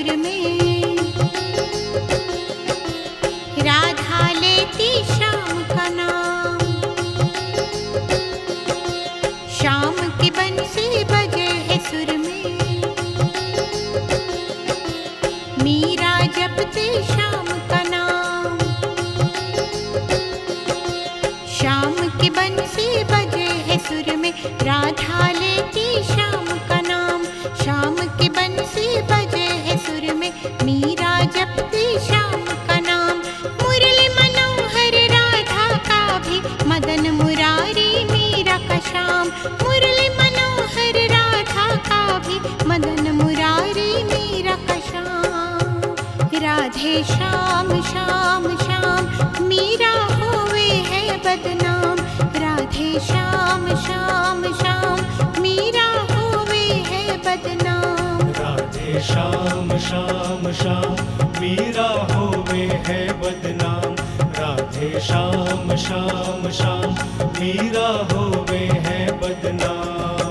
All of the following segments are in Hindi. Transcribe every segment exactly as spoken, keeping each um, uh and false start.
सुर में। राधा लेती श्याम का नाम, श्याम की बंसी बजे है सुर में। मीरा जपते श्याम का नाम, श्याम की बंसी बजे है सुर में। राधा लेती श्याम का नाम, श्याम की बंसी बजे है सुर में। मीरा जपती श्याम का नाम, मुरली मनोहर राधा का भी मदन मुरारी मीरा का श्याम। मुरली मनोहर राधा का भी मदन मुरारी मीरा का श्याम। राधे श्याम श्याम श्याम मीरा होवे है बदनाम। राधे श्याम श्याम श्याम मीरा होवे है बदनाम। राधे श्याम श्याम श्याम मीरा होवे है बदनाम। राधे श्याम श्याम श्याम मीरा होवे है बदनाम।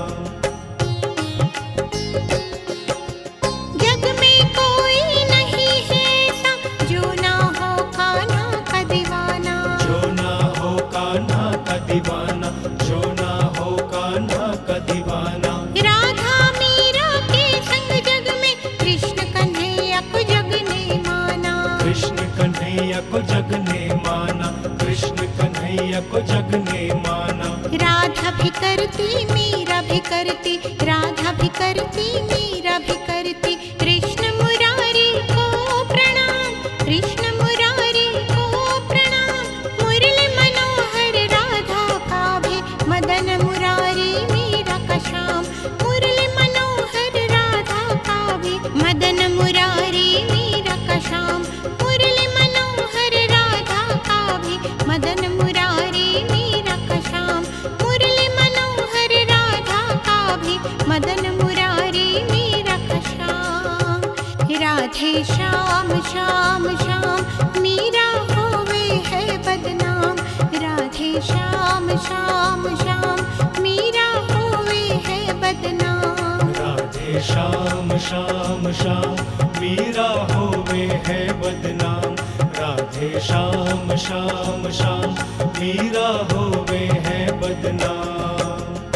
जग में कोई नहीं है ऐसा जो ना हो कान्हा का दीवाना। जो ना हो कान्हा का दीवाना, जो ना हो कान्हा का दीवाना। राधा मीरा के संग जग में कृष्ण कन्हैया को जग ने माना। कृष्ण कन्हैया को जग ने माना, कृष्ण कन्हैया को जग ने माना। राधा भी करती मीरा भी करती, राधा भी करती मीरा भी करती। कृष्ण मुरारी को प्रणाम, कृष्ण मुरारी को प्रणाम। मुरली मनोहर राधा का भी मदन मुरारी मीरा का श्याम। मुरली मनोहर राधा का भी मदन मुरारी मीरा का श्याम। मुरली मनोहर राधा का भी मदन मुरारी मीरा का श्याम। मुरली मनोहर राधा का भी मदन मुरारी मीरा का श्याम। राधे श्याम श्याम श्याम मीरा होवे है बदनाम। राधे श्याम श्याम श्याम मीरा होवे है बदनाम। राधे श्याम श्याम श्याम मीरा होवे है बदनाम। राधे श्याम श्याम श्याम मीरा होवे है बदनाम।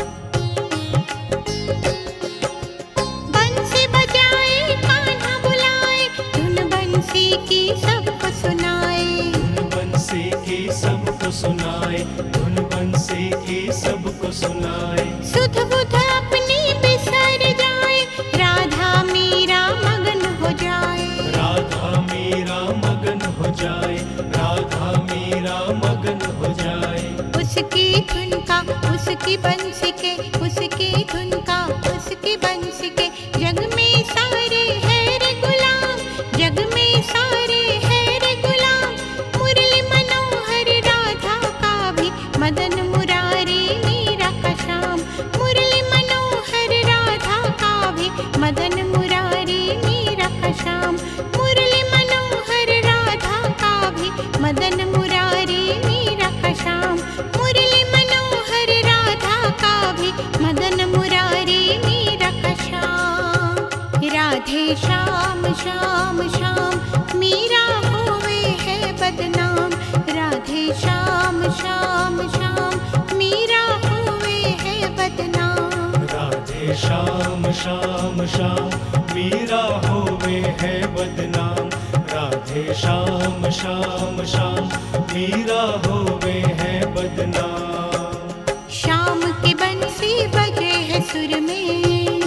बंसी बजाए कान्हा बुलाए, धुन बंसी की सबको सुनाए। धुन बंसी की सबको सुनाए, धुन बंसी की सबको सुनाए। सुध बुध अपनी बिसर जाए, राधा मीरा मगन हो जाए। राधा मीरा मगन हो जाए, राधा मीरा मगन हो जाए। उसकी धुन का उसकी बंसी के, उसकी धुन का उसकी बंसी के। जग में सारे है रे गुलाम, जग में सारे है रे गुलाम। मुरली मनोहर राधा का भी मदन मुरारी मीरा का श्याम। मुरली मनोहर राधा का भी मदन मुरारी मीरा का श्याम। मुरली मनोहर राधा का भी मदन मुरारी मीरा का श्याम। मुरली मनोहर राधा का भी मदन मुरारी मीरा का श्याम। राधे श्याम श्याम श्याम मीरा होवे है बदनाम। राधे श्याम श्याम श्याम मीरा होवे है बदनाम। राधे श्याम श्याम श्याम मीरा होवे है बदनाम। राधे श्याम श्याम श्याम मीरा होवे है बदनाम। श्याम की बंसी बजे है सुर में।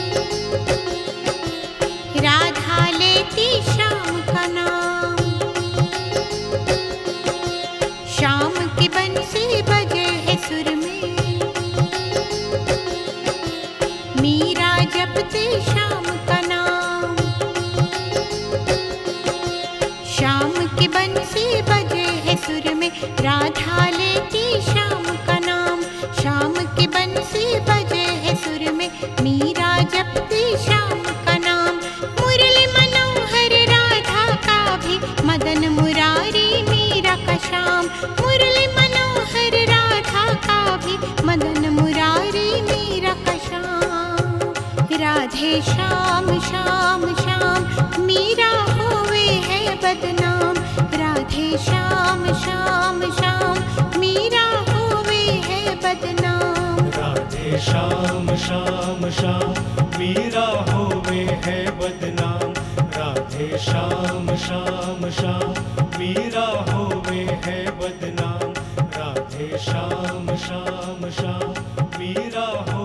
राधा लेती श्याम का नाम, श्याम की बंसी बजे है सुर में। मीरा जपते श्याम का नाम, श्याम की बंसी बजे है सुर में। राधा बदनाम। राधे श्याम श्याम श्याम मीरा होवे है बदनाम। राधे श्याम श्याम श्याम मीरा होवे है बदनाम। राधे श्याम श्याम श्याम मीरा होवे है बदनाम। राधे श्याम श्याम श्याम मीरा हो